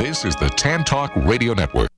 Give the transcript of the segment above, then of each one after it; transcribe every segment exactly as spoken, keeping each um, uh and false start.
This is the Tan Talk Radio Network.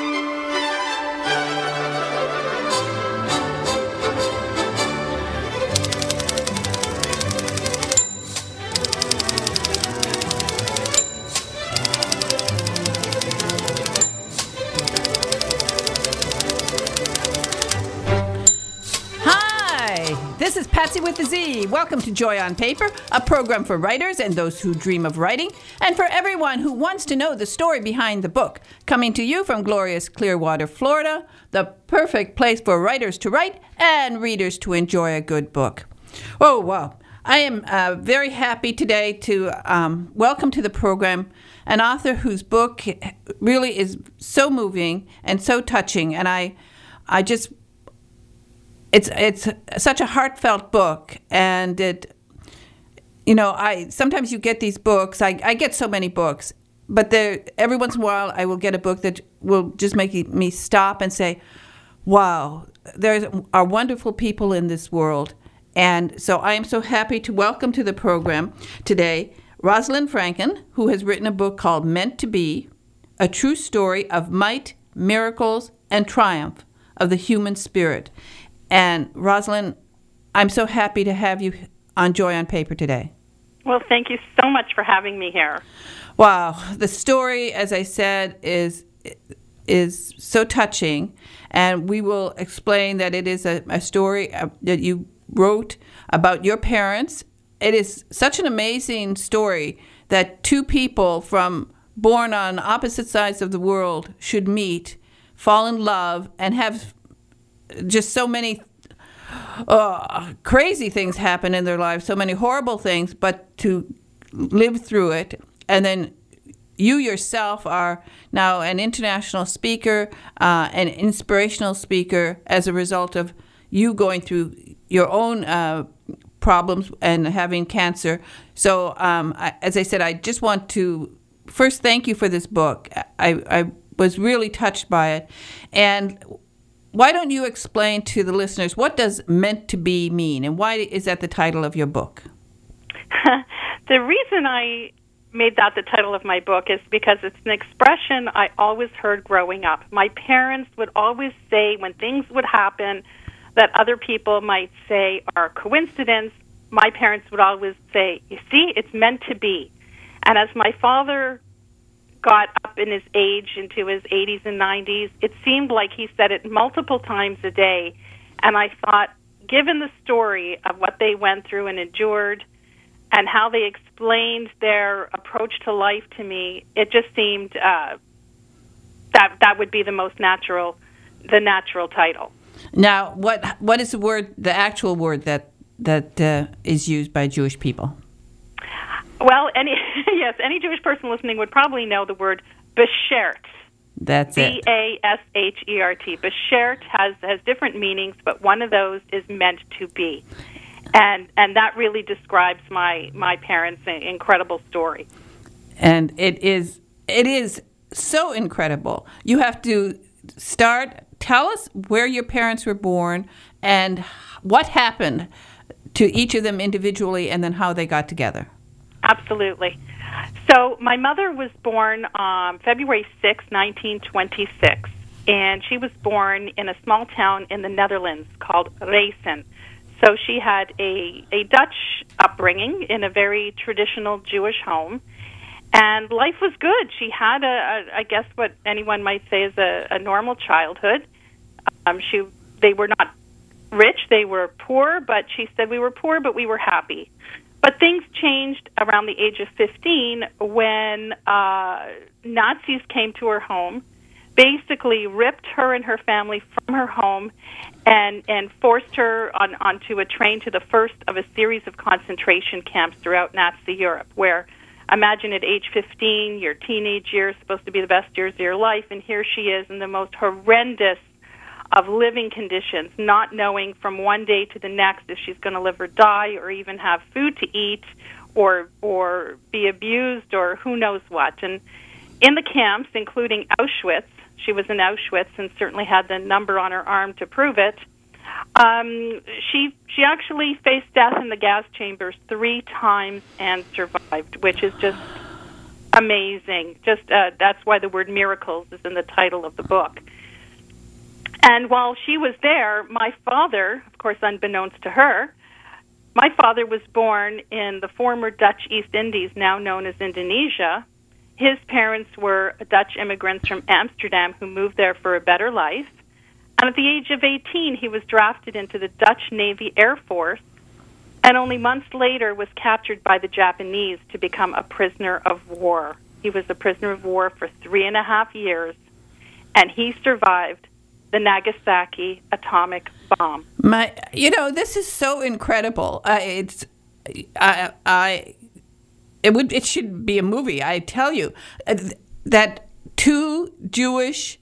This is Patsy with the Z. Welcome to Joy on Paper, a program for writers and those who dream of writing, and for everyone who wants to know the story behind the book. Coming to you from glorious Clearwater, Florida, the perfect place for writers to write and readers to enjoy a good book. Oh, wow. I am uh, very happy today to um, welcome to the program an author whose book really is so moving and so touching, and I, I just... It's it's such a heartfelt book, and it, you know, I sometimes you get these books. I, I get so many books, but there every once in a while I will get a book that will just make me stop and say, "Wow, there are wonderful people in this world." And so I am so happy to welcome to the program today Rosalind Franken, who has written a book called Meant to Be: A True Story of Might, Miracles, and Triumph of the Human Spirit. And Rosalind, I'm so happy to have you on Joy on Paper today. Well, thank you so much for having me here. Wow. The story, as I said, is is so touching. And we will explain that it is a, a story that you wrote about your parents. It is such an amazing story that two people from born on opposite sides of the world should meet, fall in love, and have just so many uh, crazy things happen in their lives, so many horrible things, but to live through it. And then you yourself are now an international speaker, uh, an inspirational speaker as a result of you going through your own uh, problems and having cancer. So um, I, as I said, I just want to first thank you for this book. I, I was really touched by it. And why don't you explain to the listeners, what does Meant to Be mean, and why is that the title of your book? The reason I made that the title of my book is because it's an expression I always heard growing up. My parents would always say when things would happen that other people might say are coincidence, my parents would always say, you see, it's meant to be. And as my father got up in his age into his eighties and nineties, it seemed like he said it multiple times a day. And I thought, given the story of what they went through and endured and how they explained their approach to life to me, it just seemed uh, that that would be the most natural, the natural title. Now, what what is the word, the actual word that that uh, is used by Jewish people? Well, any yes, any Jewish person listening would probably know the word beshert. That's it. B A S H E R T. Beshert has has different meanings, but one of those is meant to be, and and that really describes my my parents' incredible story. And it is it is so incredible. You have to start. Tell us where your parents were born and what happened to each of them individually, and then how they got together. Absolutely. So my mother was born um, February sixth, nineteen twenty-six, and she was born in a small town in the Netherlands called Reysen. So she had a, a Dutch upbringing in a very traditional Jewish home, and life was good. She had, a, a I guess what anyone might say is a, a normal childhood. Um, she They were not rich, they were poor, but she said we were poor, but we were happy. But things changed around the age of fifteen when uh, Nazis came to her home, basically ripped her and her family from her home, and, and forced her on, onto a train to the first of a series of concentration camps throughout Nazi Europe, where, imagine at age fifteen, your teenage years, supposed to be the best years of your life, and here she is in the most horrendous of living conditions, not knowing from one day to the next if she's going to live or die, or even have food to eat, or or be abused, or who knows what. And in the camps, including Auschwitz, she was in Auschwitz and certainly had the number on her arm to prove it. Um, she she actually faced death in the gas chambers three times and survived, which is just amazing. Just uh, that's why the word miracles is in the title of the book. And while she was there, my father, of course, unbeknownst to her, my father was born in the former Dutch East Indies, now known as Indonesia. His parents were Dutch immigrants from Amsterdam who moved there for a better life. And at the age of eighteen, he was drafted into the Dutch Navy Air Force, and only months later was captured by the Japanese to become a prisoner of war. He was a prisoner of war for three and a half years, and he survived the Nagasaki atomic bomb. My, you know, this is so incredible. Uh, it's, I, I, it would, it should be a movie. I tell you uh, that two Jewish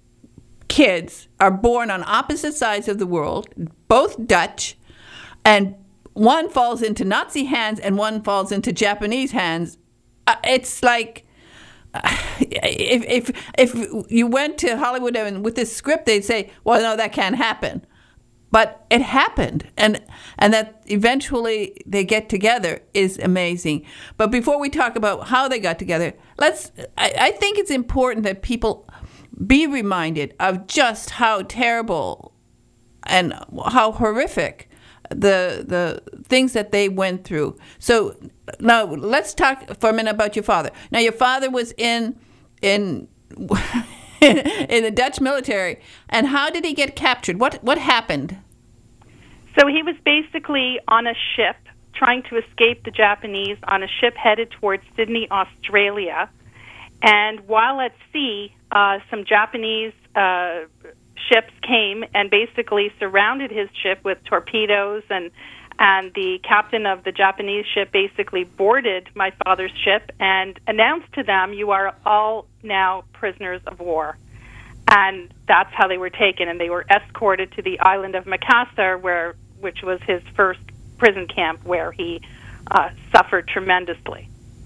kids are born on opposite sides of the world, both Dutch, and one falls into Nazi hands and one falls into Japanese hands. Uh, it's like uh, if if if you went to Hollywood and with this script, they'd say, "Well, no, that can't happen," but it happened, and and that eventually they get together is amazing. But before we talk about how they got together, let's. I, I think it's important that people be reminded of just how terrible and how horrific the the things that they went through. So now let's talk for a minute about your father. Now your father was in in in the Dutch military, and how did he get captured? What what happened? So he was basically on a ship trying to escape the Japanese on a ship headed towards Sydney, Australia. And while at sea, uh, some Japanese uh, ships came and basically surrounded his ship with torpedoes, and and the captain of the Japanese ship basically boarded my father's ship and announced to them, "You are all now prisoners of war." And that's how they were taken, and they were escorted to the island of Makassar, where which was his first prison camp, where he uh, suffered tremendously.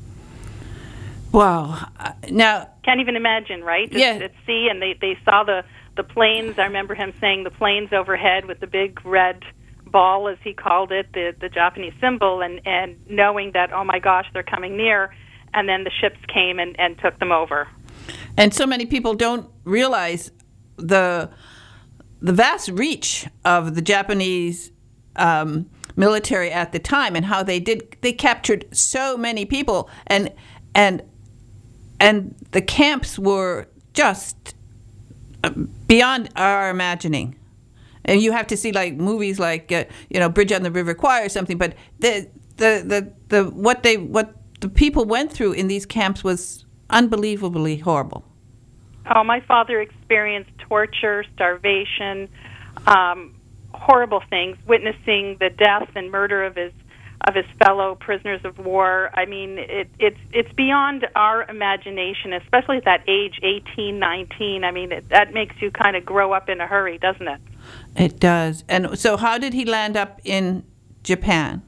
Wow. Uh, now, can't even imagine, right? It's, yeah. At sea, and they, they saw the, the planes. I remember him saying the planes overhead with the big red ball, as he called it, the, the Japanese symbol, and, and knowing that, oh my gosh, they're coming near, and then the ships came and, and took them over. And so many people don't realize the the vast reach of the Japanese um, military at the time, and how they did they captured so many people, and and and the camps were just beyond our imagining. And you have to see like movies like uh, you know Bridge on the River Kwai or something. But the the the, the what they what the people went through in these camps was unbelievably horrible. Oh, my father experienced torture, starvation, um, horrible things, witnessing the death and murder of his of his fellow prisoners of war. I mean, it, it's it's beyond our imagination, especially at that age, eighteen, nineteen. I mean, it, that makes you kind of grow up in a hurry, doesn't it? It does. And so how did he land up in Japan?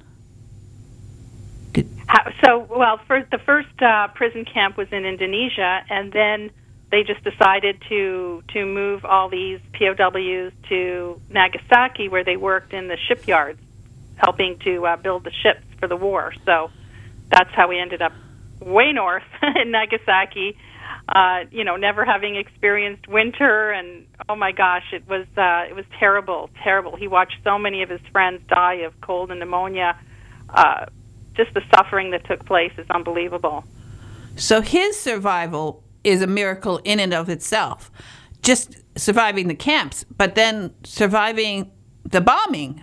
How, so, well, first, the first uh, prison camp was in Indonesia, and then they just decided to to move all these P O Ws to Nagasaki, where they worked in the shipyards, helping to uh, build the ships for the war. So that's how we ended up way north in Nagasaki, uh, you know, never having experienced winter, and oh my gosh, it was uh, it was terrible, terrible. He watched so many of his friends die of cold and pneumonia. Uh, just the suffering that took place is unbelievable. So his survival is a miracle in and of itself. Just surviving the camps, but then surviving the bombing.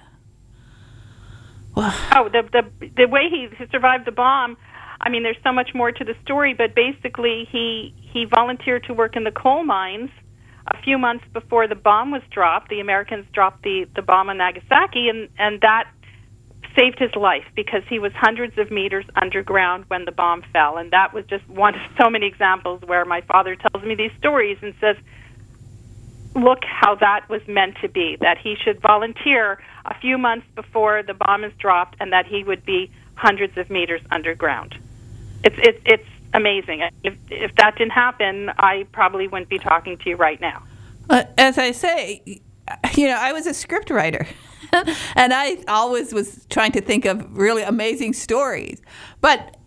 Oh, the the the way he survived the bomb, I mean, there's so much more to the story, but basically he he volunteered to work in the coal mines a few months before the bomb was dropped. The Americans dropped the, the bomb on Nagasaki, and, and that saved his life because he was hundreds of meters underground when the bomb fell. And that was just one of so many examples where my father tells me these stories and says, look how that was meant to be, that he should volunteer a few months before the bomb is dropped and that he would be hundreds of meters underground. It's it's it's amazing. If if that didn't happen, I probably wouldn't be talking to you right now. Uh, as I say, you know, I was a script writer, and I always was trying to think of really amazing stories. But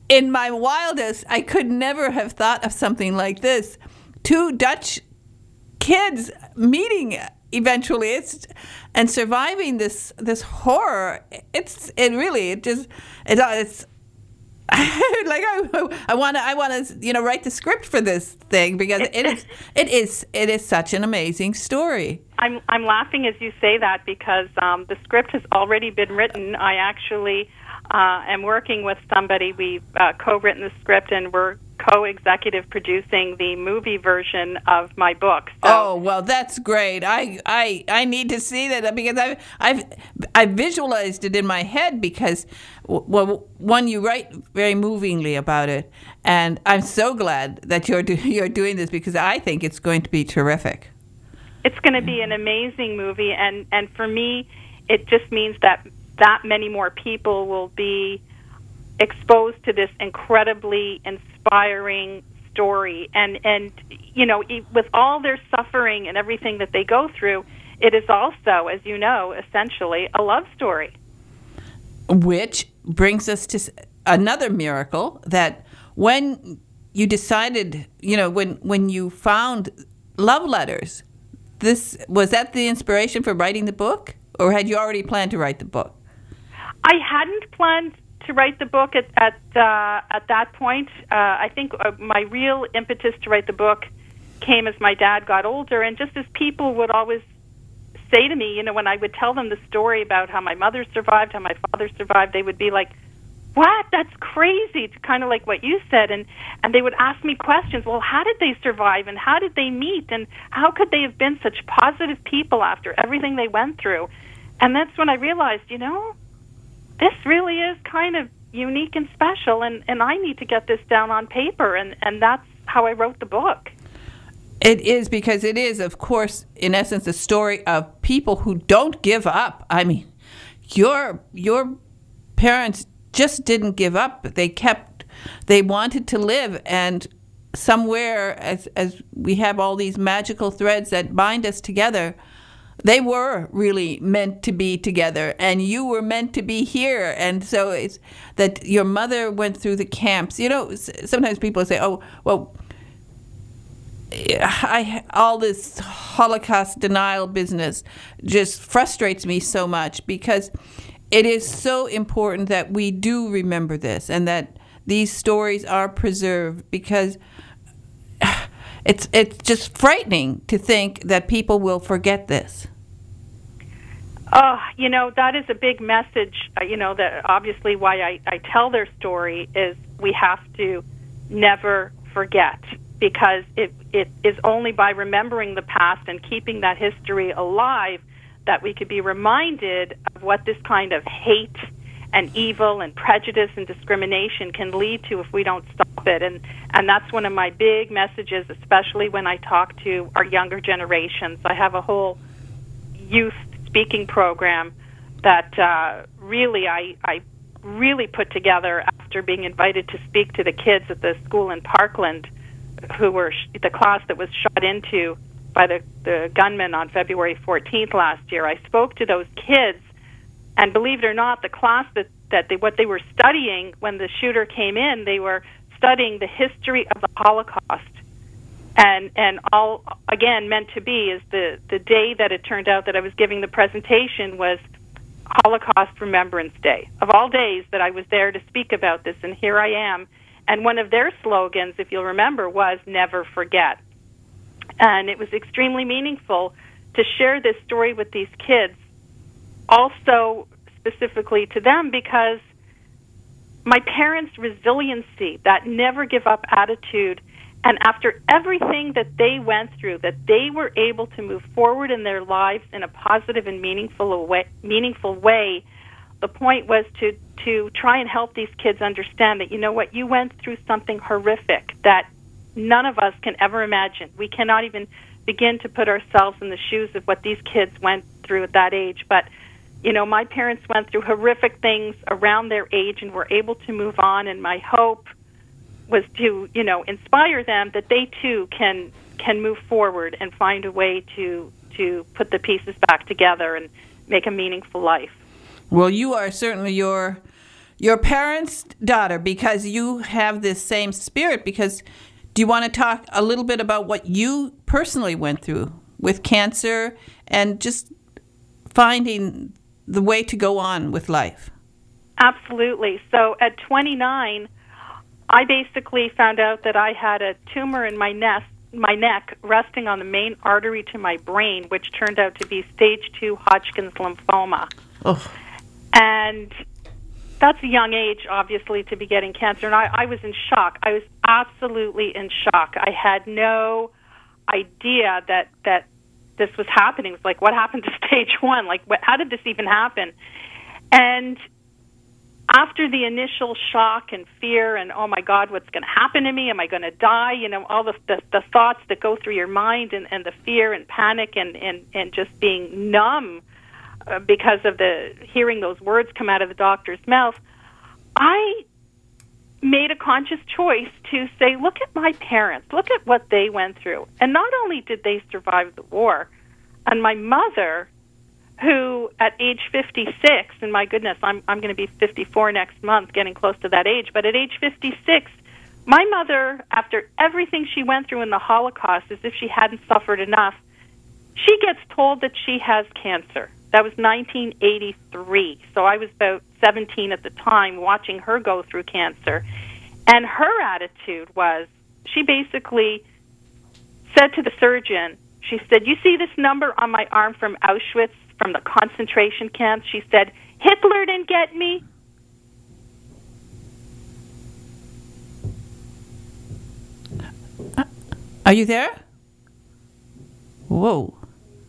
in my wildest, I could never have thought of something like this. Two Dutch kids meeting eventually, it's and surviving this this horror. It's it really it just it, it's like I I want to I want to you know write the script for this thing because it is it is it is such an amazing story. I'm I'm laughing as you say that because um, the script has already been written. I actually uh, am working with somebody. We've uh, co-written the script and we're co-executive producing the movie version of my book. So, oh well, that's great. I, I I need to see that because I've I've I visualized it in my head because well, one, you write very movingly about it, and I'm so glad that you're do, you're doing this because I think it's going to be terrific. It's going to be an amazing movie, and and for me, it just means that that many more people will be exposed to this incredibly inspiring story. And, and you know, with all their suffering and everything that they go through, it is also, as you know, essentially a love story. Which brings us to another miracle that when you decided, you know, when, when you found love letters, this was that the inspiration for writing the book? Or had you already planned to write the book? I hadn't planned to write the book at at, uh, at that point. Uh, I think uh, my real impetus to write the book came as my dad got older, and just as people would always say to me, you know, when I would tell them the story about how my mother survived, how my father survived, they would be like, what? That's crazy. It's kind of like what you said. And, and they would ask me questions. Well, how did they survive, and how did they meet, and how could they have been such positive people after everything they went through? And that's when I realized, you know, this really is kind of unique and special, and, and I need to get this down on paper, and, and that's how I wrote the book. It is, because it is, of course, in essence, a story of people who don't give up. I mean, your your parents just didn't give up. They kept, they wanted to live, and somewhere, as as we have all these magical threads that bind us together, they were really meant to be together, and you were meant to be here. And so it's that your mother went through the camps. You know, sometimes people say, oh, well, I, all this Holocaust denial business just frustrates me so much because it is so important that we do remember this and that these stories are preserved, because It's it's just frightening to think that people will forget this. Oh, you know, that is a big message, uh, you know, that obviously why I, I tell their story is we have to never forget, because it, it is only by remembering the past and keeping that history alive that we could be reminded of what this kind of hate and evil and prejudice and discrimination can lead to if we don't stop it. And, and that's one of my big messages, especially when I talk to our younger generations. I have a whole youth speaking program that uh, really I, I really put together after being invited to speak to the kids at the school in Parkland, who were sh- the class that was shot into by the, the gunman on February fourteenth last year. I spoke to those kids, and believe it or not, the class that, that they, what they were studying when the shooter came in, they were studying the history of the Holocaust. And and all, again, meant to be is the, the day that it turned out that I was giving the presentation was Holocaust Remembrance Day. Of all days that I was there to speak about this, and here I am. And one of their slogans, if you'll remember, was never forget. And it was extremely meaningful to share this story with these kids, also specifically to them, because my parents' resiliency, that never give up attitude, and after everything that they went through, that they were able to move forward in their lives in a positive and meaningful way, meaningful way, the point was to, to try and help these kids understand that, you know what, you went through something horrific that none of us can ever imagine. We cannot even begin to put ourselves in the shoes of what these kids went through at that age. But, you know, my parents went through horrific things around their age and were able to move on, and my hope was to, you know, inspire them that they too can can move forward and find a way to to put the pieces back together and make a meaningful life. Well, you are certainly your your parents' daughter, because you have this same spirit. Because do you want to talk a little bit about what you personally went through with cancer and just finding the way to go on with life? Absolutely. So at twenty-nine, I basically found out that I had a tumor in my neck, my neck resting on the main artery to my brain, which turned out to be stage two Hodgkin's lymphoma. Oh. And that's a young age, obviously, to be getting cancer. And I, I was in shock. I was absolutely in shock. I had no idea that, that this was happening. It was like, what happened to stage one? Like, what, how did this even happen? And after the initial shock and fear and, oh, my God, what's going to happen to me? Am I going to die? You know, all the, the, the thoughts that go through your mind and, and the fear and panic and, and, and just being numb uh, because of the hearing those words come out of the doctor's mouth, I made a conscious choice to say, look at my parents. Look at what they went through. And not only did they survive the war, and my mother, who at age fifty-six, and my goodness, I'm I'm going to be fifty-four next month, getting close to that age, but at age fifty-six, my mother, after everything she went through in the Holocaust, as if she hadn't suffered enough, she gets told that she has cancer. That was nineteen eighty-three, so I was about seventeen at the time watching her go through cancer. And her attitude was, she basically said to the surgeon, she said, you see this number on my arm from Auschwitz, from the concentration camps? She said, Hitler didn't get me. Are you there? Whoa.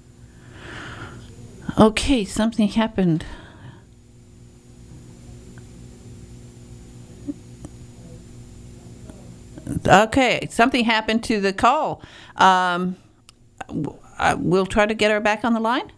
Okay, something happened. Okay, something happened to the call. Um, we'll try to get her back on the line.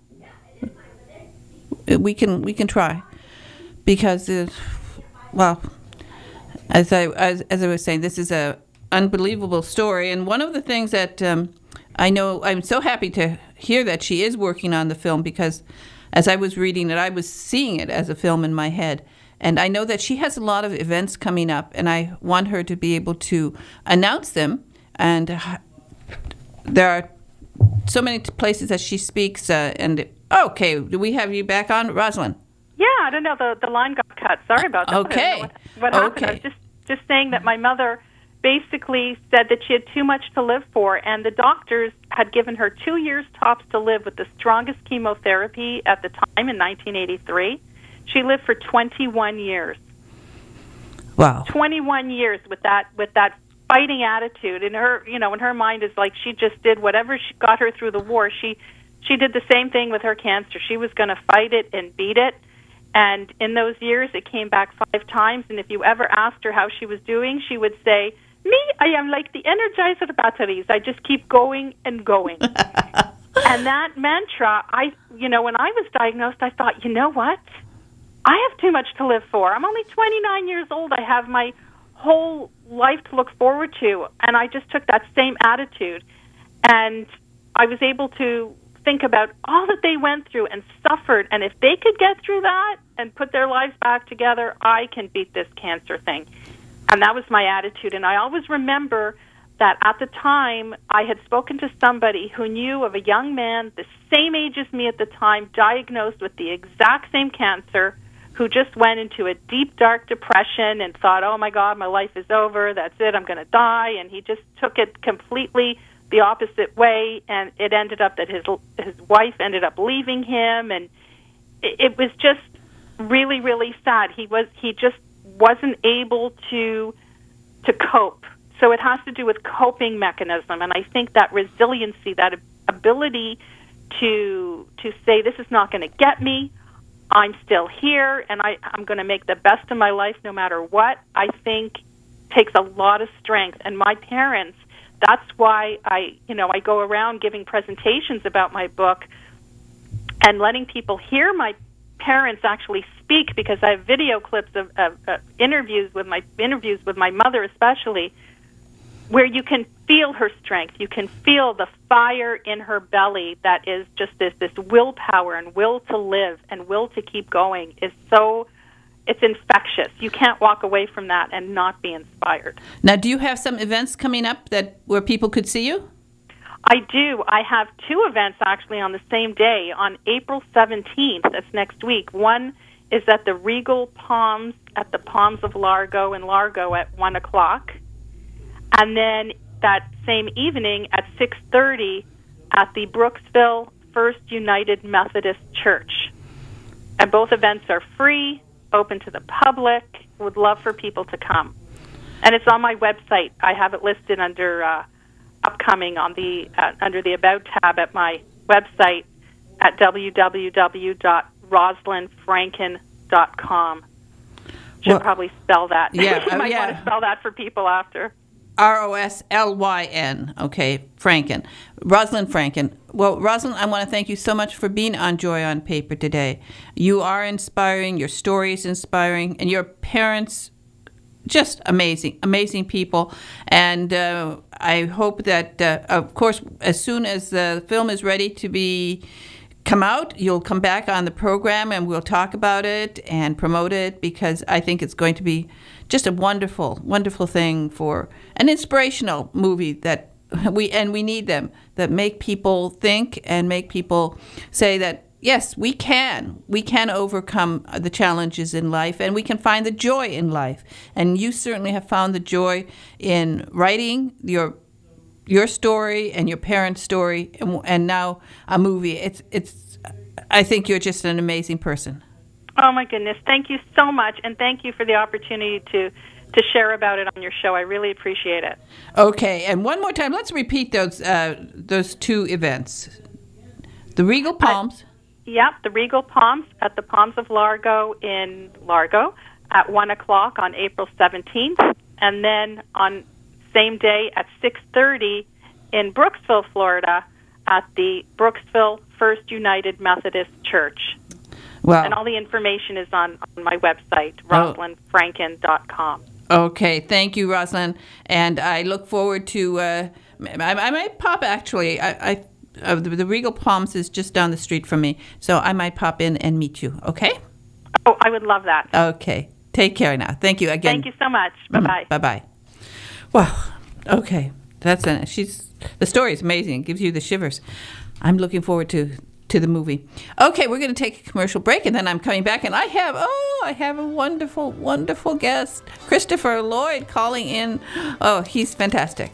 We can we can try, because uh, well, as I as, as I was saying, this is a unbelievable story, and one of the things that um, I know, I'm so happy to hear that she is working on the film, because as I was reading it, I was seeing it as a film in my head. And I know that she has a lot of events coming up, and I want her to be able to announce them. And uh, there are so many places that she speaks. Uh, and okay, do we have you back on, Rosalind? Yeah, I don't know. The, the line got cut. Sorry about that. Okay. What, what happened? Okay. I was just, just saying that my mother basically said that she had too much to live for, and the doctors had given her two years tops to live with the strongest chemotherapy at the time in nineteen eighty-three. She lived for twenty-one years. Wow. twenty-one years with that with that fighting attitude. And her, you know, in her mind is like she just did whatever she got her through the war. She she did the same thing with her cancer. She was going to fight it and beat it. And in those years, it came back five times. And if you ever asked her how she was doing, she would say, "Me, I am like the Energizer batteries. I just keep going and going." And that mantra, I, you know, when I was diagnosed, I thought, you know what? I have too much to live for. I'm only twenty-nine years old. I have my whole life to look forward to. And I just took that same attitude. And I was able to think about all that they went through and suffered. And if they could get through that and put their lives back together, I can beat this cancer thing. And that was my attitude. And I always remember that at the time, I had spoken to somebody who knew of a young man the same age as me at the time, diagnosed with the exact same cancer, who just went into a deep, dark depression and thought, oh, my God, my life is over. That's it. I'm going to die. And he just took it completely the opposite way, and it ended up that his his wife ended up leaving him, and it, it was just really, really sad. He was he just wasn't able to to cope. So it has to do with coping mechanism, and I think that resiliency, that ability to to say, this is not going to get me, I'm still here, and I, I'm going to make the best of my life no matter what, I think takes a lot of strength. And my parents, that's why I, you know, I go around giving presentations about my book and letting people hear my parents actually speak, because I have video clips of, of, of interviews with my interviews with my mother especially, where you can feel her strength. You can feel the fire in her belly that is just this, this willpower and will to live and will to keep going is so it's infectious. You can't walk away from that and not be inspired. Now, do you have some events coming up that where people could see you? I do. I have two events actually on the same day, on April seventeenth. That's next week. One is at the Regal Palms at the Palms of Largo in Largo at one o'clock. And then that same evening at six thirty at the Brooksville First United Methodist Church. And both events are free, open to the public. Would love for people to come. And it's on my website. I have it listed under uh, upcoming on the uh, under the About tab at my website at w w w dot roslyn franken dot com. Should well, probably spell that. Yeah, you uh, might yeah. want to spell that for people after. R O S L Y N, okay, Franken. Roslyn Franken. Well, Roslyn, I want to thank you so much for being on Joy on Paper today. You are inspiring, your story is inspiring, and your parents, just amazing, amazing people. And uh, I hope that, uh, of course, as soon as the film is ready to be come out, you'll come back on the program and we'll talk about it and promote it, because I think it's going to be just a wonderful, wonderful thing for an inspirational movie that we, and we need them, that make people think and make people say that, yes, we can. We can overcome the challenges in life, and we can find the joy in life. And you certainly have found the joy in writing your your story and your parents' story, and, and now a movie. It's it's. I think you're just an amazing person. Oh, my goodness. Thank you so much, and thank you for the opportunity to, to share about it on your show. I really appreciate it. Okay, and one more time, let's repeat those uh, those two events. The Regal Palms. Uh, yep, the Regal Palms at the Palms of Largo in Largo at one o'clock on April seventeenth, and then on same day at six thirty in Brooksville, Florida at the Brooksville First United Methodist Church. Wow. And all the information is on, on my website, roslyn franken dot com. Okay, thank you, Roslyn. And I look forward to, uh, I, I might pop actually, I, I uh, the, the Regal Palms is just down the street from me, so I might pop in and meet you, okay? Oh, I would love that. Okay, take care now. Thank you again. Thank you so much. Bye-bye. Mm, bye-bye. Wow, okay, that's a, she's, the story is amazing. It gives you the shivers. I'm looking forward to to the movie. Okay, we're going to take a commercial break, and then I'm coming back, and I have, oh, I have a wonderful, wonderful guest, Christopher Lloyd, calling in. Oh, he's fantastic.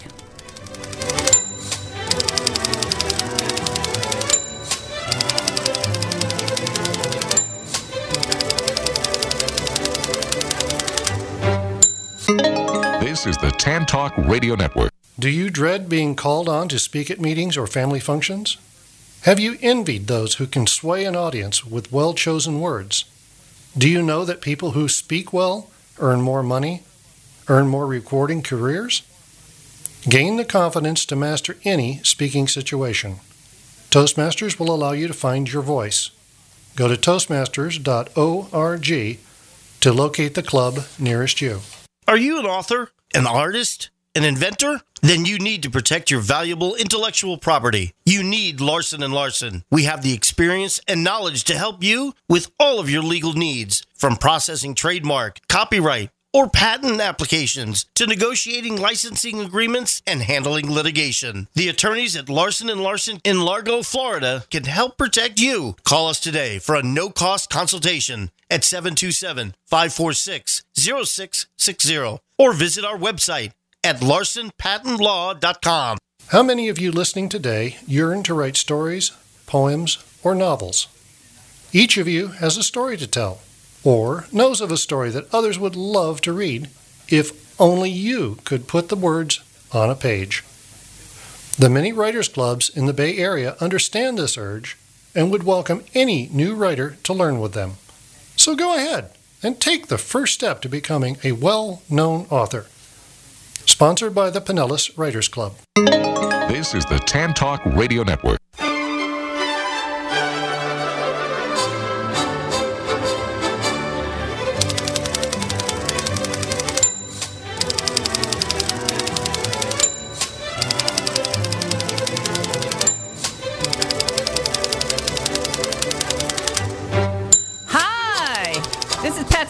This is the Tan Talk Radio Network. Do you dread being called on to speak at meetings or family functions? Have you envied those who can sway an audience with well-chosen words? Do you know that people who speak well earn more money, earn more rewarding careers? Gain the confidence to master any speaking situation. Toastmasters will allow you to find your voice. Go to toastmasters dot org to locate the club nearest you. Are you an author, an artist, an inventor? Then you need to protect your valuable intellectual property. You need Larson and Larson. We have the experience and knowledge to help you with all of your legal needs, from processing trademark, copyright, or patent applications to negotiating licensing agreements and handling litigation. The attorneys at Larson and Larson in Largo, Florida can help protect you. Call us today for a no-cost consultation at seven two seven, five four six, zero six six zero or visit our website at larson patent law dot com. How many of you listening today yearn to write stories, poems, or novels? Each of you has a story to tell, or knows of a story that others would love to read if only you could put the words on a page. The many writers' clubs in the Bay Area understand this urge and would welcome any new writer to learn with them. So go ahead and take the first step to becoming a well-known author. Sponsored by the Pinellas Writers Club. This is the Tan Talk Radio Network.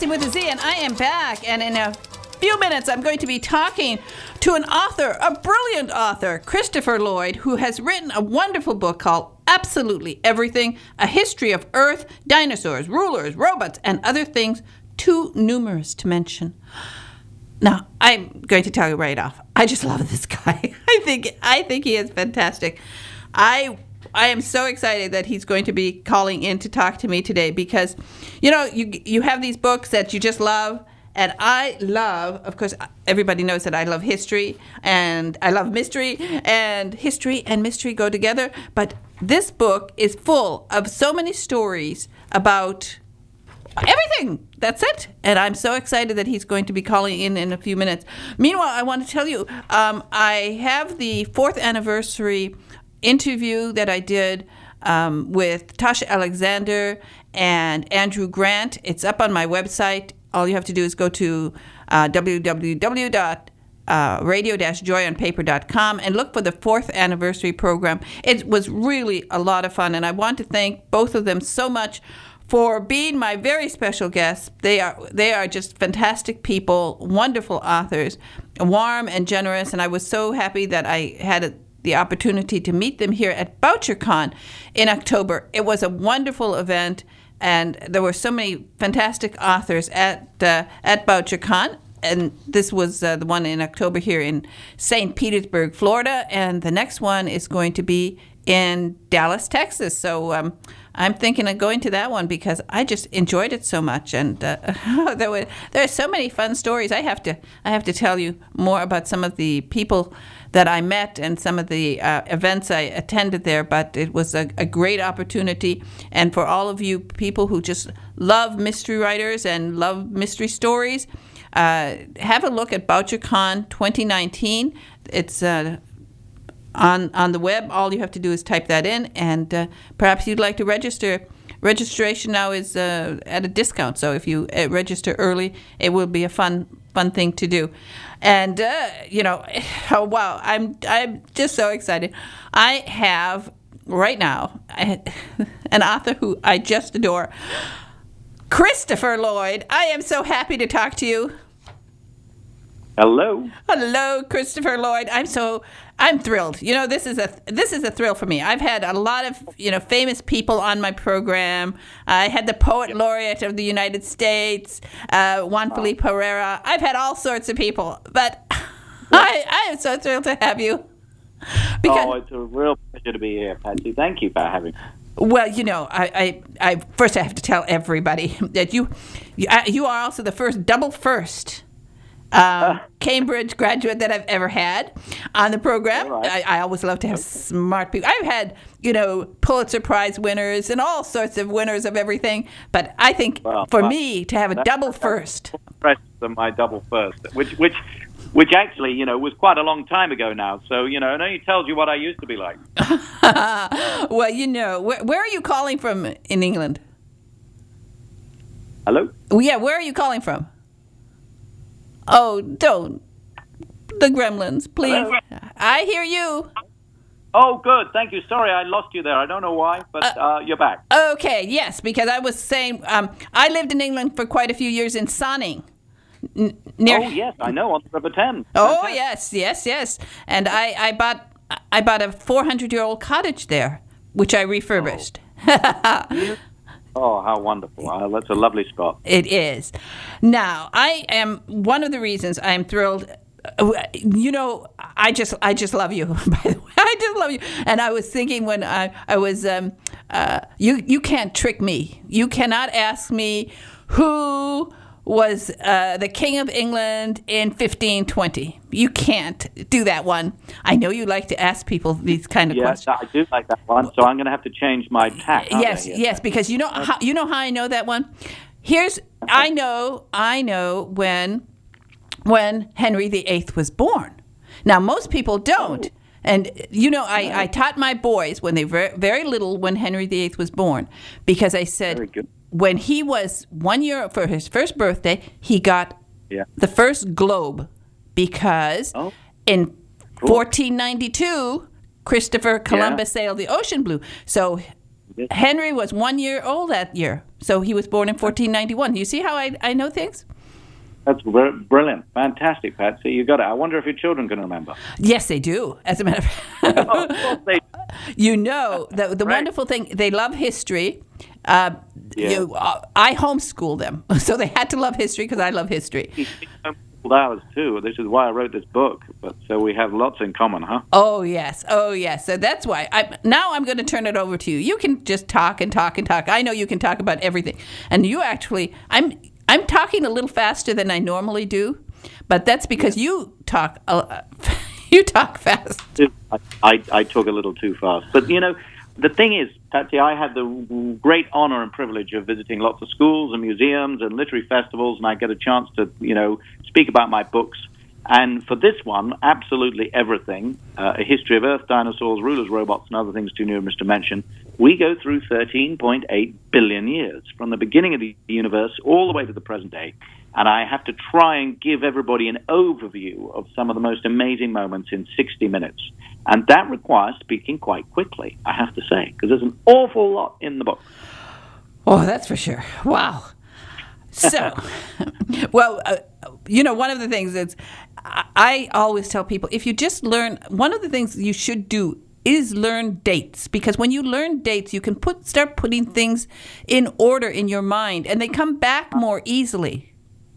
Patsy with a Z, and I am back. And in a few minutes, I'm going to be talking to an author, a brilliant author, Christopher Lloyd, who has written a wonderful book called Absolutely Everything, A History of Earth, Dinosaurs, Rulers, Robots, and Other Things Too Numerous to Mention. Now, I'm going to tell you right off, I just love this guy. I think I think he is fantastic. I I am so excited that he's going to be calling in to talk to me today because, you know, you you have these books that you just love, and I love, of course, everybody knows that I love history, and I love mystery, and history and mystery go together, but this book is full of so many stories about everything. That's it. And I'm so excited that he's going to be calling in in a few minutes. Meanwhile, I want to tell you, um, I have the fourth anniversary interview that I did um, with Tasha Alexander and Andrew Grant. It's up on my website. All you have to do is go to uh, w w w dot radio dash joy on paper dot com and look for the fourth anniversary program. It was really a lot of fun, and I want to thank both of them so much for being my very special guests. They are they are just fantastic people, wonderful authors, warm and generous, and I was so happy that I had a, the opportunity to meet them here at BoucherCon in October. It was a wonderful event, and there were so many fantastic authors at uh, at BoucherCon, and this was uh, the one in October here in Saint Petersburg, Florida, and the next one is going to be in Dallas, Texas. So um, I'm thinking of going to that one because I just enjoyed it so much, and uh, there were there are so many fun stories. I have to I have to tell you more about some of the people that I met and some of the uh, events I attended there. But it was a, a great opportunity, and for all of you people who just love mystery writers and love mystery stories, uh, have a look at BoucherCon twenty nineteen. It's uh, On on the web. All you have to do is type that in, and uh, perhaps you'd like to register. Registration now is uh, at a discount, so if you uh, register early, it will be a fun fun thing to do. And uh, you know, oh wow, I'm I'm just so excited. I have right now I, an author who I just adore, Christopher Lloyd. I am so happy to talk to you. Hello. Hello, Christopher Lloyd. I'm so I'm thrilled. You know, this is a this is a thrill for me. I've had a lot of, you know, famous people on my program. I had the poet laureate of the United States, uh, Juan Felipe Herrera. I've had all sorts of people, but I I am so thrilled to have you. Because, oh, it's a real pleasure to be here, Patsy. Thank you for having me. Well, you know, I, I, I first I have to tell everybody that you you, you are also the first double first. Um, uh, Cambridge graduate that I've ever had on the program. Right. I, I always love to have okay. smart people. I've had, you know, Pulitzer Prize winners and all sorts of winners of everything. But I think well, for well, me to have a double first, than my double first, which which which actually, you know, was quite a long time ago now. So you know, it only tells you what I used to be like. Well, you know, where, where are you calling from in England? Hello. Oh, yeah, where are you calling from? Oh, don't. The gremlins, please. Hello? I hear you. Oh, good. Thank you. Sorry, I lost you there. I don't know why, but uh, uh, you're back. Okay, yes, because I was saying um, I lived in England for quite a few years in Sonning. N- near... Oh, yes, I know, on the River Thames. Oh, okay. yes, yes, yes. And I, I bought I bought a four hundred year old cottage there, which I refurbished. Oh. Oh, how wonderful. Uh, that's a lovely spot. It is. Now, I am, one of the reasons I'm thrilled, you know, I just I just love you, by the way. I just love you. And I was thinking when I, I was, um, uh, you, you can't trick me. You cannot ask me who was uh, the King of England in fifteen twenty. You can't do that one. I know you like to ask people these kind of yes, questions. Yes, I do like that one, so I'm going to have to change my tack. Yes, yes, because you know how, you know how I know that one? Here's, I know, I know when, when Henry the Eighth was born. Now, most people don't. Oh. And, you know, I, I taught my boys when they were very, very little when Henry the Eighth was born, because I said, when he was one year for his first birthday, he got yeah. the first globe because oh, in cool. fourteen ninety-two, Christopher Columbus yeah. sailed the ocean blue. So Henry was one year old that year, so he was born in fourteen ninety-one. You see how I, I know things? That's br- brilliant. Fantastic, Patsy. You got it. I wonder if your children can remember. Yes, they do, as a matter of fact. Oh, of course they You know, the, the right. wonderful thing, they love history. Uh, Yeah. you, uh, I homeschool them, so they had to love history because I love history. Ours too. This is why I wrote this book. But so we have lots in common, huh? Oh, yes. Oh, yes. So that's why. I, now I'm going to turn it over to you. You can just talk and talk and talk. I know you can talk about everything. And you actually, I'm I'm talking a little faster than I normally do, but that's because you talk uh, you talk fast. I, I, I talk a little too fast. But, you know, the thing is, Patsy, I had the great honor and privilege of visiting lots of schools and museums and literary festivals, and I get a chance to, you know, speak about my books. And for this one, absolutely everything, uh, a history of Earth, dinosaurs, rulers, robots, and other things too numerous to mention, we go through thirteen point eight billion years, from the beginning of the universe all the way to the present day. And I have to try and give everybody an overview of some of the most amazing moments in sixty minutes. And that requires speaking quite quickly, I have to say, because there's an awful lot in the book. Oh, that's for sure. Wow. So, well, uh, you know, one of the things is I, I always tell people, if you just learn, one of the things you should do is learn dates, because when you learn dates, you can put start putting things in order in your mind, and they come back more easily.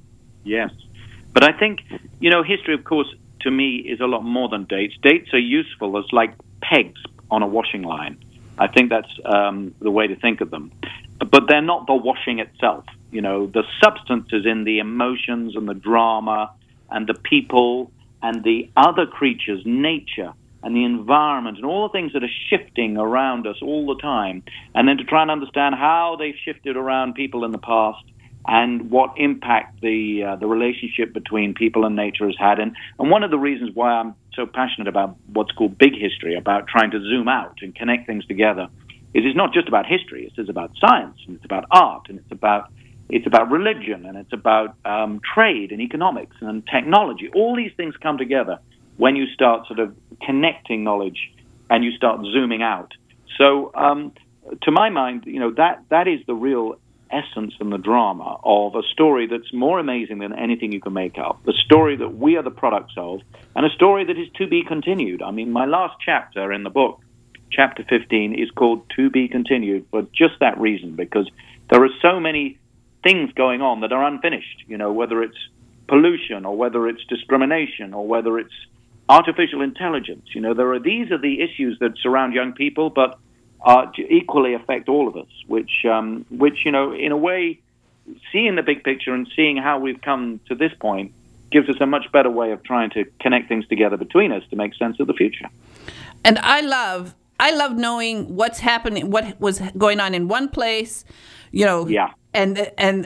Yes. But I think, you know, history, of course, to me, is a lot more than dates. Dates are useful as like pegs on a washing line. I think that's um, the way to think of them. But they're not the washing itself. You know, the substance is in the emotions and the drama and the people and the other creatures, nature and the environment and all the things that are shifting around us all the time. And then to try and understand how they've shifted around people in the past and what impact the uh, the relationship between people and nature has had. And, and one of the reasons why I'm so passionate about what's called big history, about trying to zoom out and connect things together, is it's not just about history. It's about science, and it's about art, and it's about it's about religion, and it's about um, trade and economics and technology. All these things come together when you start sort of connecting knowledge and you start zooming out. So um, to my mind, you know, that that is the real essence and the drama of a story that's more amazing than anything you can make up, the story that we are the products of, and a story that is to be continued. I mean, my last chapter in the book, chapter fifteen, is called To Be Continued for just that reason, because there are so many things going on that are unfinished, you know, whether it's pollution or whether it's discrimination or whether it's artificial intelligence. You know, there are these are the issues that surround young people, but Uh, equally affect all of us, which, um, which you know, in a way, seeing the big picture and seeing how we've come to this point gives us a much better way of trying to connect things together between us to make sense of the future. And I love, I love knowing what's happening, what was going on in one place, you know, yeah. and and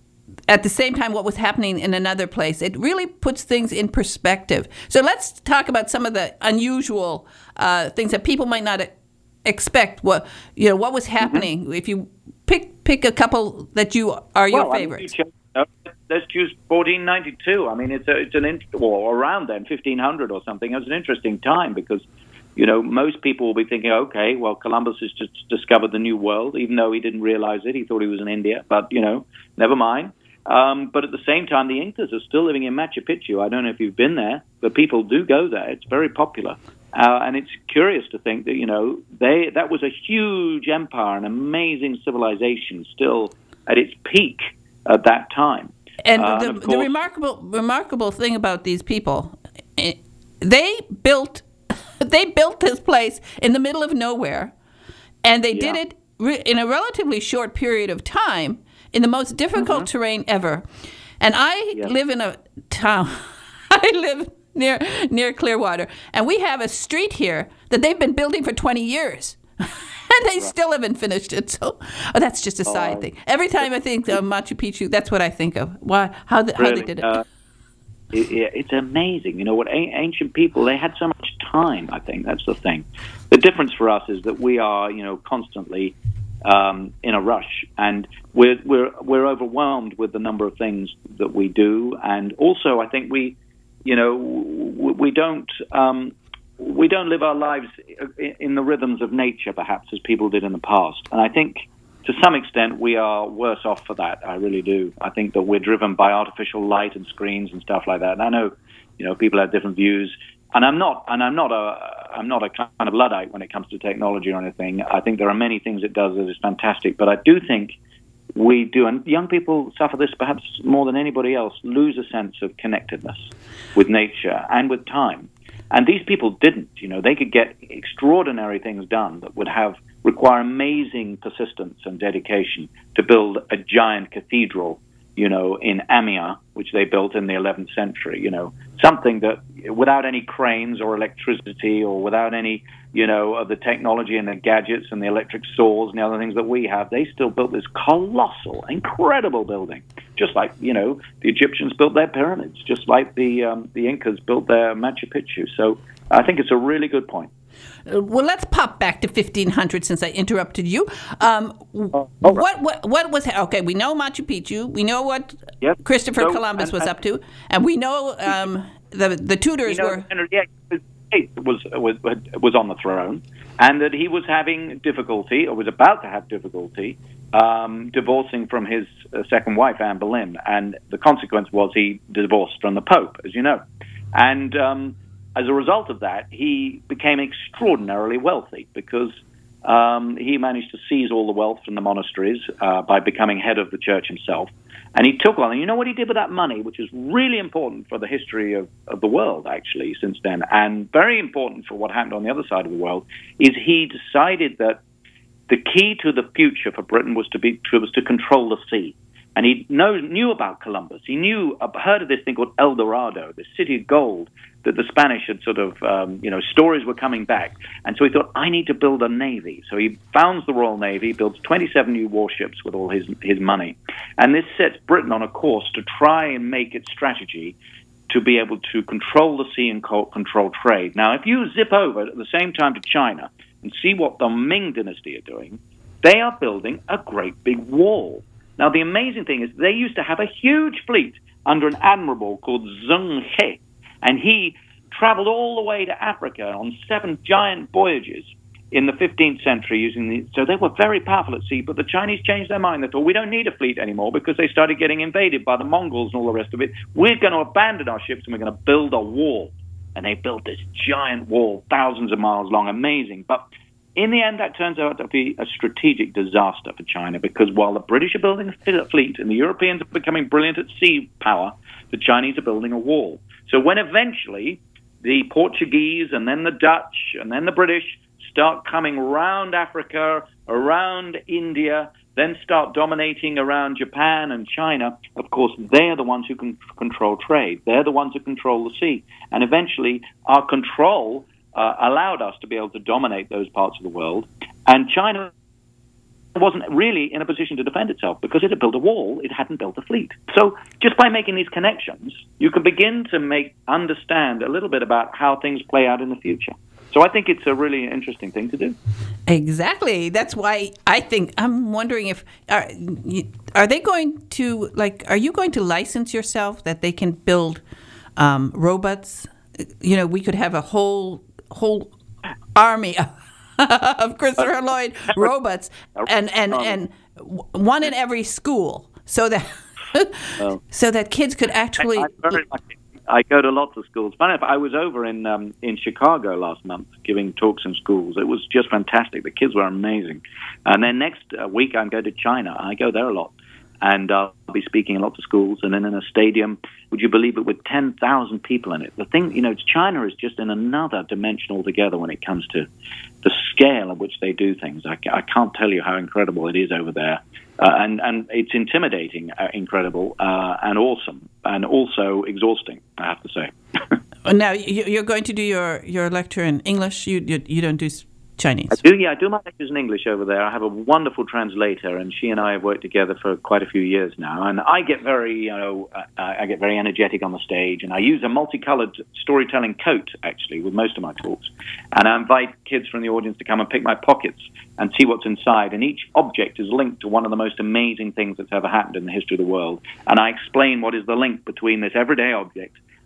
at the same time what was happening in another place. It really puts things in perspective. So let's talk about some of the unusual uh, things that people might not expect. What you know, what was happening? Mm-hmm. If you pick pick a couple that you are your well, favorites. I mean, uh, let's choose fourteen ninety-two. I mean, it's a, it's an int- well, around then fifteen hundred or something. It was an interesting time because, you know, most people will be thinking, okay, well, Columbus has just discovered the New World, even though he didn't realize it. He thought he was in India, but you know, never mind. Um, but at the same time, the Incas are still living in Machu Picchu. I don't know if you've been there, but people do go there. It's very popular. Uh, and it's curious to think that, you know, they that was a huge empire, an amazing civilization still at its peak at that time. And uh, the, and the remarkable remarkable thing about these people, they built they built this place in the middle of nowhere, and they yeah. did it re- in a relatively short period of time in the most difficult mm-hmm. terrain ever. And I yeah. live in a town. I live near near Clearwater, and we have a street here that they've been building for twenty years, and they right. still haven't finished it. So oh, that's just a side uh, thing. Every time I think of Machu Picchu, that's what I think of. Why? How, the, really, how they did it. Uh, it. It's amazing. You know, what ancient people, they had so much time, I think. That's the thing. The difference for us is that we are, you know, constantly um, in a rush, and we're, we're, we're overwhelmed with the number of things that we do. And also, I think we... You know, we don't um, we don't live our lives in the rhythms of nature, perhaps, as people did in the past. And I think, to some extent, we are worse off for that. I really do. I think that we're driven by artificial light and screens and stuff like that. And I know, you know, people have different views. And I'm not, and I'm not a, I'm not a kind of Luddite when it comes to technology or anything. I think there are many things it does that is fantastic. But I do think we do, and young people suffer this perhaps more than anybody else, lose a sense of connectedness with nature and with time. And these people didn't. You know, they could get extraordinary things done that would have require amazing persistence and dedication to build a giant cathedral, you know, in Amiens, which they built in the eleventh century, you know, something that without any cranes or electricity or without any, you know, of the technology and the gadgets and the electric saws and the other things that we have, they still built this colossal, incredible building, just like, you know, the Egyptians built their pyramids, just like the um, the Incas built their Machu Picchu. So I think it's a really good point. Well, let's pop back to fifteen hundred since I interrupted you. Um, oh, right. What what what was okay? We know Machu Picchu. We know what yep. Christopher so, Columbus and, was and, up to, and we know um, the the Tudors you know, were. Henry the eighth was was was on the throne, and that he was having difficulty, or was about to have difficulty, um, divorcing from his uh, second wife, Anne Boleyn, and the consequence was he divorced from the Pope, as you know, and. Um, As a result of that, he became extraordinarily wealthy because um, he managed to seize all the wealth from the monasteries uh, by becoming head of the church himself. And he took on, and you know what he did with that money, which is really important for the history of, of the world, actually, since then, and very important for what happened on the other side of the world, is he decided that the key to the future for Britain was to be was to control the sea. And he knows, knew about Columbus. He knew, heard of this thing called El Dorado, the city of gold, that the Spanish had sort of, um, you know, stories were coming back. And so he thought, I need to build a navy. So he founds the Royal Navy, builds twenty-seven new warships with all his his money. And this sets Britain on a course to try and make its strategy to be able to control the sea and control trade. Now, if you zip over at the same time to China and see what the Ming dynasty are doing, they are building a great big wall. Now, the amazing thing is they used to have a huge fleet under an admiral called Zheng He, and he traveled all the way to Africa on seven giant voyages in the fifteenth century using the, so they were very powerful at sea, but the Chinese changed their mind. They thought, we don't need a fleet anymore because they started getting invaded by the Mongols and all the rest of it. We're going to abandon our ships and we're going to build a wall. And they built this giant wall, thousands of miles long, amazing. But in the end, that turns out to be a strategic disaster for China because while the British are building a fleet and the Europeans are becoming brilliant at sea power, the Chinese are building a wall. So when eventually the Portuguese and then the Dutch and then the British start coming around Africa, around India, then start dominating around Japan and China, of course, they're the ones who can control trade. They're the ones who control the sea. And eventually our control Uh, allowed us to be able to dominate those parts of the world. And China wasn't really in a position to defend itself because it had built a wall, it hadn't built a fleet. So just by making these connections, you can begin to make understand a little bit about how things play out in the future. So I think it's a really interesting thing to do. Exactly. That's why I think I'm wondering if are, are they going to like are you going to license yourself that they can build um, robots? You know, we could have a whole whole army of Christopher Lloyd robots and and and one in every school so that oh. so that kids could actually I, I'm very lucky. I go to lots of schools. Funny enough, I was over in um, in Chicago last month giving talks in schools. It was just fantastic. The kids were amazing. And then next uh, week I'm going to China. I go there a lot. And uh, I'll be speaking in lots of schools, and then in a stadium, would you believe it, with ten thousand people in it. The thing, you know, China is just in another dimension altogether when it comes to the scale at which they do things. I, I can't tell you how incredible it is over there. Uh, and, and it's intimidating, uh, incredible, uh, and awesome, and also exhausting, I have to say. Now, you're going to do your, your lecture in English? You, you, you don't do Chinese? I do, yeah, I do my lectures in English over there. I have a wonderful translator, and she and I have worked together for quite a few years now. And I get very, you know, uh, I get very energetic on the stage, and I use a multicolored storytelling coat, actually, with most of my talks. And I invite kids from the audience to come and pick my pockets and see what's inside. And each object is linked to one of the most amazing things that's ever happened in the history of the world. And I explain what is the link between this everyday object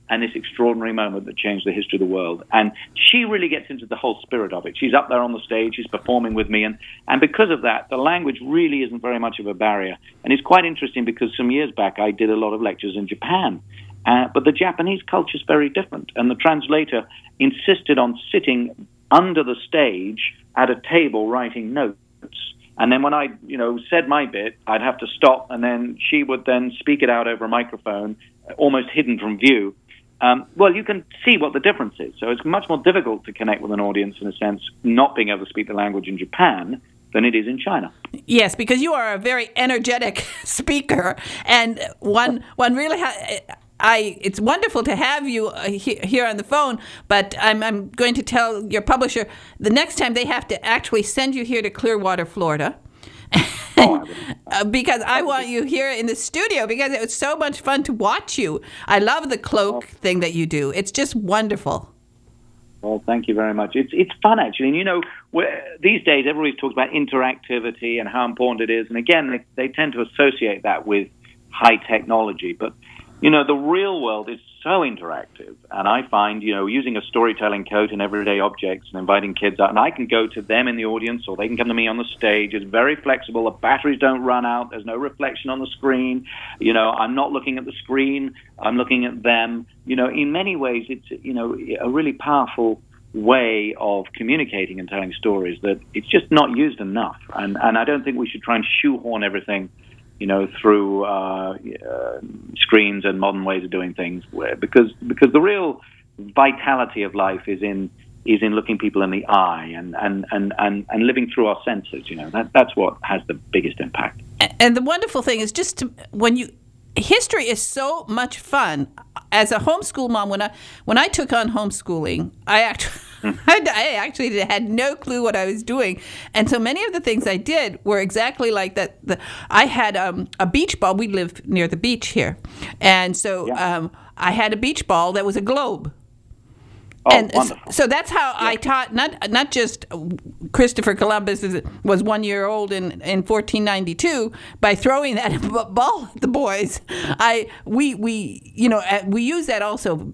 and this extraordinary moment that changed the history of the world. And she really gets into the whole spirit of it. She's up there on the stage, she's performing with me, and, and because of that, the language really isn't very much of a barrier. And it's quite interesting because some years back I did a lot of lectures in Japan, uh, but the Japanese culture is very different, and the translator insisted on sitting under the stage at a table writing notes. And then when I, you know, said my bit, I'd have to stop, and then she would then speak it out over a microphone, almost hidden from view. Um, well, you can see what the difference is. So it's much more difficult to connect with an audience, in a sense, not being able to speak the language in Japan than it is in China. Yes, because you are a very energetic speaker, and one one really ha- I it's wonderful to have you uh, he- here on the phone, but I'm I'm going to tell your publisher the next time they have to actually send you here to Clearwater, Florida. Oh, uh, because I want you here in the studio, because it was so much fun to watch you. I love the cloak oh. thing that you do. It's just wonderful. Well, thank you very much. It's it's fun, actually. And, you know, these days everybody talks about interactivity and how important it is. And, again, they, they tend to associate that with high technology. But, you know, the real world is so interactive. And I find, you know, using a storytelling code in everyday objects and inviting kids out, and I can go to them in the audience or they can come to me on the stage. It's very flexible. The batteries don't run out. There's no reflection on the screen. You know, I'm not looking at the screen. I'm looking at them. You know, in many ways, it's, you know, a really powerful way of communicating and telling stories that it's just not used enough. And, and I don't think we should try and shoehorn everything, you know, through uh, uh, screens and modern ways of doing things, where, because because the real vitality of life is in is in looking people in the eye and and, and, and, and living through our senses. You know, that that's what has the biggest impact. And the wonderful thing is just to, when you history is so much fun. As a homeschool mom, when I when I took on homeschooling, I actually I actually had no clue what I was doing, and so many of the things I did were exactly like that. The, I had um, a beach ball. We lived near the beach here, and so yeah. um, I had a beach ball that was a globe. Oh, and wonderful. So that's how yeah. I taught, not not just Christopher Columbus was one year old in, in fourteen ninety-two by throwing that ball at the boys. I we we you know we use that also.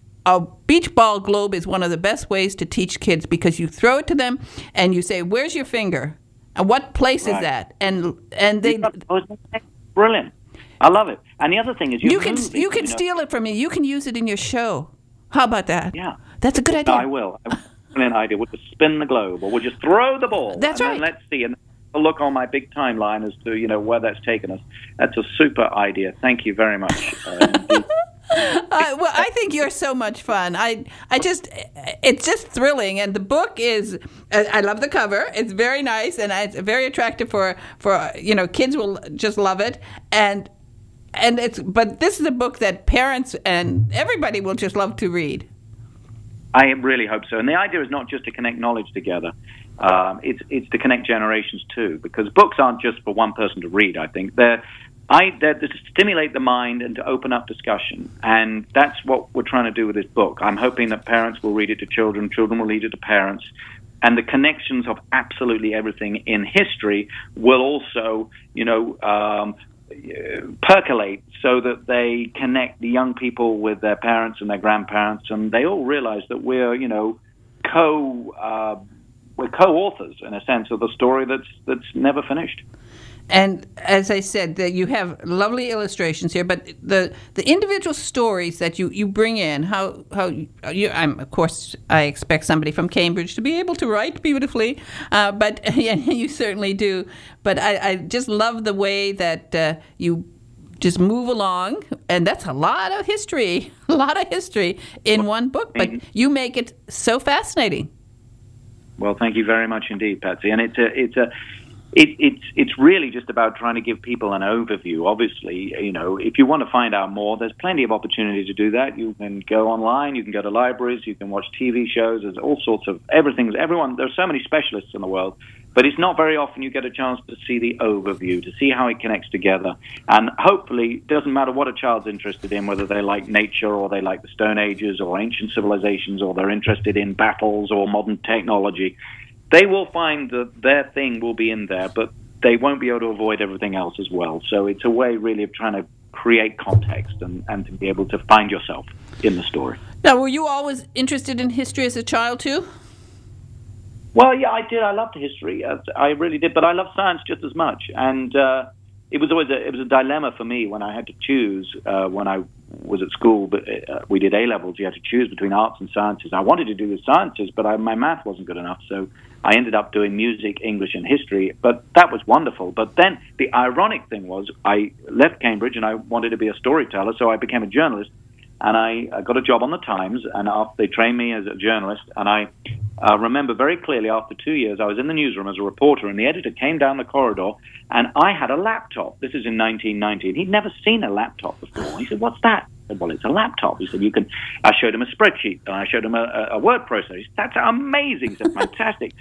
A beach ball globe is one of the best ways to teach kids, because you throw it to them and you say, "Where's your finger? And what place right. is that?" And and they brilliant. I love it. And the other thing is you you can moving, you can you know. steal it from me. You can use it in your show. How about that? Yeah. That's a good idea. No, I will. Brilliant idea. We'll just spin the globe, or we'll just throw the ball. That's and right. Then let's see. And I'll look on my big timeline as to, you know, where that's taken us. That's a super idea. Thank you very much. Uh, uh, well, I think you're so much fun. I, I just, it's just thrilling. And the book is, I love the cover. It's very nice, and it's very attractive for, for you know, kids will just love it. And And it's, but this is a book that parents and everybody will just love to read. I really hope so. And the idea is not just to connect knowledge together. Um, it's it's to connect generations too, because books aren't just for one person to read. I think they're I they're to stimulate the mind and to open up discussion, and that's what we're trying to do with this book. I'm hoping that parents will read it to children, children will read it to parents. And the connections of absolutely everything in history will also, you know, um, percolate so that they connect the young people with their parents and their grandparents, and they all realize that we're, you know, co uh, we're co-authors in a sense of the story that's that's never finished. And as I said, that you have lovely illustrations here, but the the individual stories that you, you bring in, how how you, I'm of course I expect somebody from Cambridge to be able to write beautifully, uh, but yeah, you certainly do. But I, I just love the way that uh, you just move along, and that's a lot of history, a lot of history in one book. But you make it so fascinating. Well, thank you very much indeed, Patsy. And it's a it's a. It, it's it's really just about trying to give people an overview. Obviously, you know, if you want to find out more, there's plenty of opportunity to do that. You can go online, you can go to libraries, you can watch T V shows. There's all sorts of everything. Everyone, there's so many specialists in the world, but it's not very often you get a chance to see the overview, to see how it connects together. And hopefully, it doesn't matter what a child's interested in, whether they like nature or they like the Stone Ages or ancient civilizations, or they're interested in battles or modern technology. They will find that their thing will be in there, but they won't be able to avoid everything else as well. So it's a way really of trying to create context and, and to be able to find yourself in the story. Now, were you always interested in history as a child, too? Well, yeah, I did. I loved history. I really did. But I love science just as much. And uh, it was always a, it was a dilemma for me when I had to choose uh, when I was at school. But uh, we did A-levels. You had to choose between arts and sciences. I wanted to do the sciences, but I, my math wasn't good enough. So I ended up doing music, English, and history. But that was wonderful. But then the ironic thing was I left Cambridge and I wanted to be a storyteller, so I became a journalist. And I, I got a job on the Times, and after they trained me as a journalist. And I uh, remember very clearly after two years, I was in the newsroom as a reporter, and the editor came down the corridor, and I had a laptop. This is in nineteen ninety. He'd never seen a laptop before. He said, "What's that?" I said, "Well, it's a laptop." He said, "You can." I showed him a spreadsheet, and I showed him a, a, a word processor. He said, "That's amazing." He said, "Fantastic.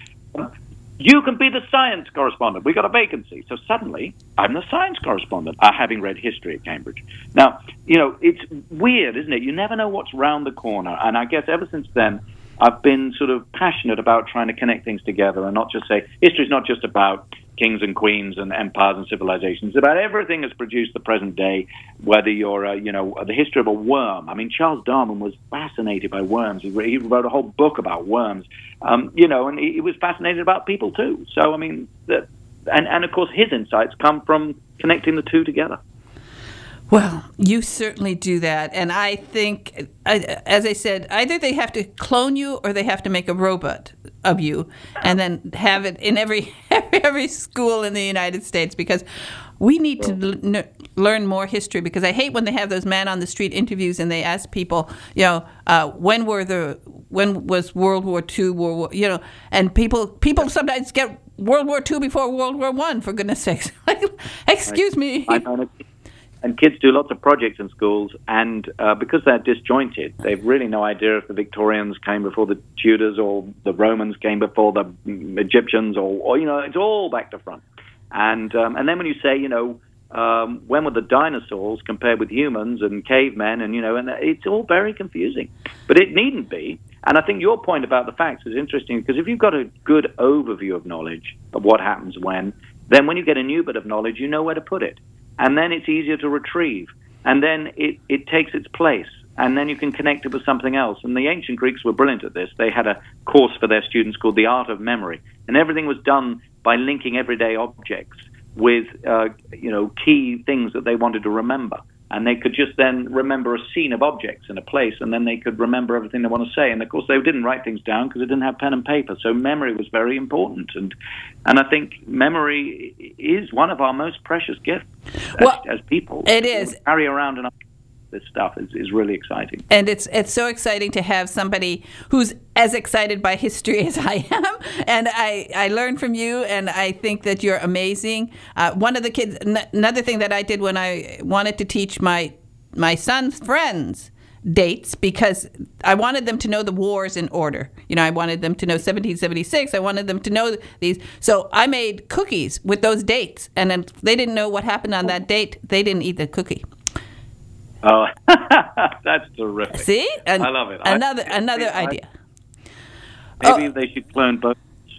You can be the science correspondent. We got a vacancy." So suddenly, I'm the science correspondent, uh, having read history at Cambridge. Now, you know, it's weird, isn't it? You never know what's round the corner. And I guess ever since then, I've been sort of passionate about trying to connect things together and not just say, history's not just about kings and queens and empires and civilizations. It's about everything that's produced the present day, whether you're, uh, you know, the history of a worm. I mean, Charles Darwin was fascinated by worms. He, he wrote a whole book about worms, um, you know, and he, he was fascinated about people too. So, I mean, the, and, and of course, his insights come from connecting the two together. Well, you certainly do that. And I think, as I said, either they have to clone you or they have to make a robot of you and then have it in every every, every school in the United States, because we need to l- learn more history. Because I hate when they have those man-on-the-street interviews and they ask people, you know, uh, when were the when was World War Two, World War, you know, and people people sometimes get World War Two before World War One, for goodness sakes. Excuse me. I know. And kids do lots of projects in schools, and uh, because they're disjointed, they've really no idea if the Victorians came before the Tudors or the Romans came before the Egyptians, or, or you know, it's all back to front. And um, and then when you say, you know, um, when were the dinosaurs compared with humans and cavemen, and you know, and it's all very confusing. But it needn't be. And I think your point about the facts is interesting, because if you've got a good overview of knowledge of what happens when, then when you get a new bit of knowledge, you know where to put it. And then it's easier to retrieve. And then it, it takes its place. And then you can connect it with something else. And the ancient Greeks were brilliant at this. They had a course for their students called The Art of Memory. And everything was done by linking everyday objects with, uh, you know, key things that they wanted to remember. And they could just then remember a scene of objects in a place, and then they could remember everything they want to say. And, of course, they didn't write things down because they didn't have pen and paper. So memory was very important. And and I think memory is one of our most precious gifts well, as, as people. It is. Carry around and this stuff is, is really exciting. And it's it's so exciting to have somebody who's as excited by history as I am. And I, I learned from you, and I think that you're amazing. Uh, one of the kids, n- another thing that I did when I wanted to teach my my son's friends dates, because I wanted them to know the wars in order. You know, I wanted them to know seventeen seventy-six. I wanted them to know these. So I made cookies with those dates. And then they didn't know what happened on that date. They didn't eat the cookie. Oh, that's terrific. See? An- I love it. Another I, another I, idea. Maybe oh. they should clone both.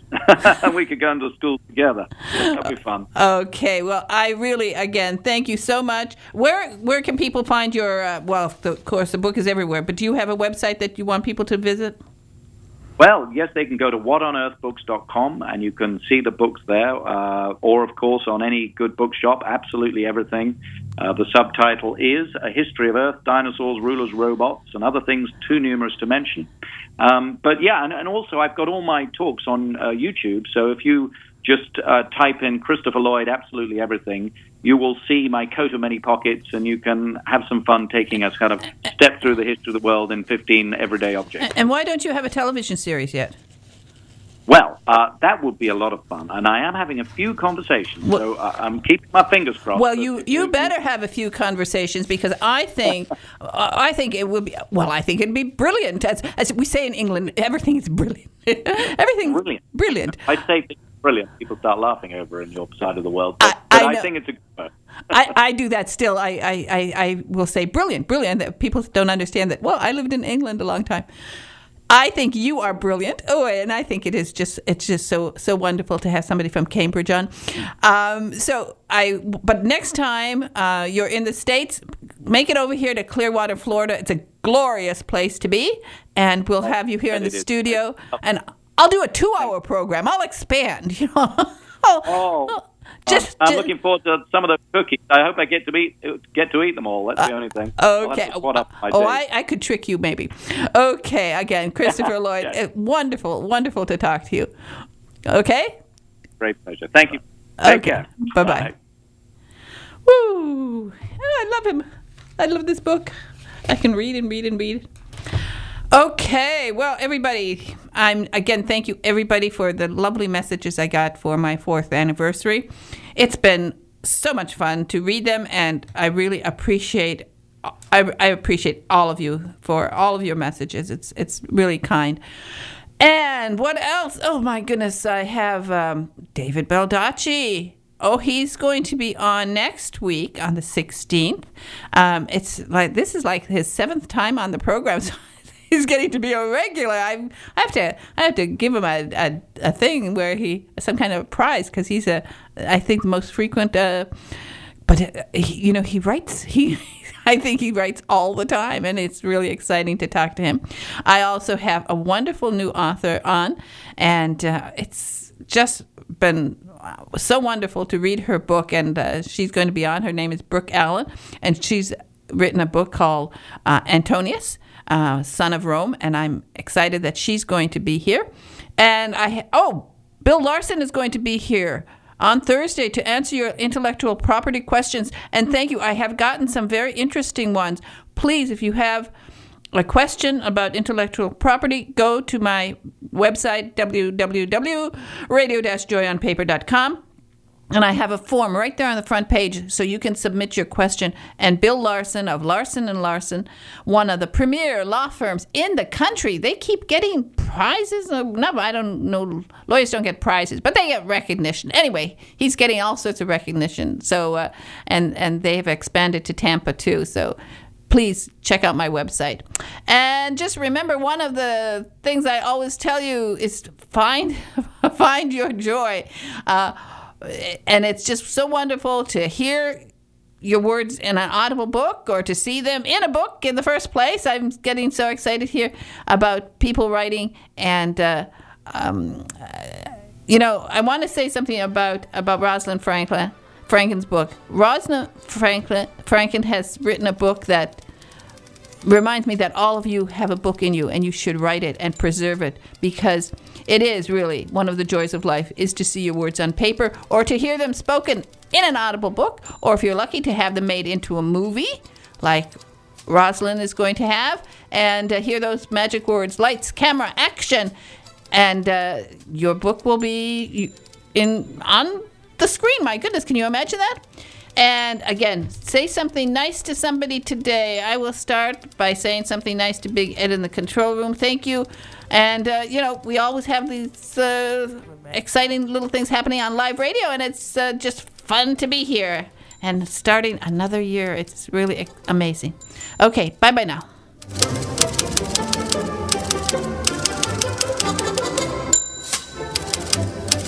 We could go into school together. That'd be fun. Okay. Well, I really, again, thank you so much. Where where can people find your, uh, well, the, of course, the book is everywhere, but do you have a website that you want people to visit? Well, yes, they can go to what on earth books dot com, and you can see the books there, uh, or, of course, on any good bookshop, absolutely everything. Uh, the subtitle is A History of Earth, Dinosaurs, Rulers, Robots, and Other Things Too Numerous to Mention. Um, but, yeah, and, and also I've got all my talks on uh, YouTube, so if you just uh, type in Christopher Lloyd, absolutely everything, you will see my coat of many pockets, and you can have some fun taking us kind of step through the history of the world in fifteen everyday objects. And why don't you have a television series yet? Well, uh, that would be a lot of fun, and I am having a few conversations, well, so uh, I'm keeping my fingers crossed. Well, you, you better have a few conversations, because I think I think it would be, well, I think it'd be brilliant. As, as we say in England, everything is brilliant. Everything's brilliant. brilliant. I'd say brilliant. People start laughing over in your side of the world, but I, but I, I think it's a good word. I, I do that still. I, I, I, I will say brilliant, brilliant. People don't understand that. Well, I lived in England a long time. I think you are brilliant. Oh, and I think it is just it's just so so wonderful to have somebody from Cambridge on. Um, so I, but next time uh, you're in the States, make it over here to Clearwater, Florida. It's a glorious place to be, and we'll have you here in the studio. And I'll do a two-hour program. I'll expand. You know. I'll, Oh. I'll- Just, I'm just- looking forward to some of the cookies. I hope I get to eat get to eat them all. That's the only thing. I'll have Okay. to swat up my Oh, days. I, I could trick you maybe. Okay. Again, Christopher Lloyd, Yeah. uh, wonderful, wonderful to talk to you. Okay? Great pleasure. Thank you. Take Okay. care. Bye-bye. Woo! Oh, I love him. I love this book. I can read and read and read. Okay, well, everybody, I'm again, thank you, everybody, for the lovely messages I got for my fourth anniversary. It's been so much fun to read them, and I really appreciate I, I appreciate all of you for all of your messages. It's it's really kind. And what else? Oh my goodness, I have um, David Baldacci. Oh, he's going to be on next week on the sixteenth. Um, it's like this is like his seventh time on the program. So he's getting to be a regular. I, I have to I have to give him a, a, a thing where he some kind of prize because he's a I think the most frequent. Uh, but uh, he, you know he writes he. I think he writes all the time, and it's really exciting to talk to him. I also have a wonderful new author on, and uh, it's just been so wonderful to read her book, and uh, she's going to be on. Her name is Brooke Allen, and she's written a book called uh, Antonius, uh, Son of Rome, and I'm excited that she's going to be here. And I ha- oh, Bill Larson is going to be here on Thursday to answer your intellectual property questions. And thank you. I have gotten some very interesting ones. Please, if you have a question about intellectual property, go to my website, w w w dot radio dash joy on paper dot com. And I have a form right there on the front page so you can submit your question. And Bill Larson of Larson and Larson, one of the premier law firms in the country, they keep getting prizes. No, I don't know. Lawyers don't get prizes, but they get recognition. Anyway, he's getting all sorts of recognition. So, uh, and, and they've expanded to Tampa too. So please check out my website. And just remember, one of the things I always tell you is find, find your joy. Uh, And it's just so wonderful to hear your words in an audible book or to see them in a book in the first place. I'm getting so excited here about people writing. And, uh, um, you know, I want to say something about, about Rosalind Franklin, Franken's book. Rosalind Franklin, Franken has written a book that reminds me that all of you have a book in you, and you should write it and preserve it, because it is really one of the joys of life is to see your words on paper or to hear them spoken in an audible book, or if you're lucky to have them made into a movie like Rosalind is going to have, and uh, hear those magic words, lights, camera, action, and uh, your book will be in on the screen. My goodness, can you imagine that? And again, say something nice to somebody today. I will start by saying something nice to Big Ed in the control room. Thank you. And, uh, you know, we always have these uh, exciting little things happening on live radio, and it's uh, just fun to be here. And starting another year, it's really amazing. Okay, bye-bye now.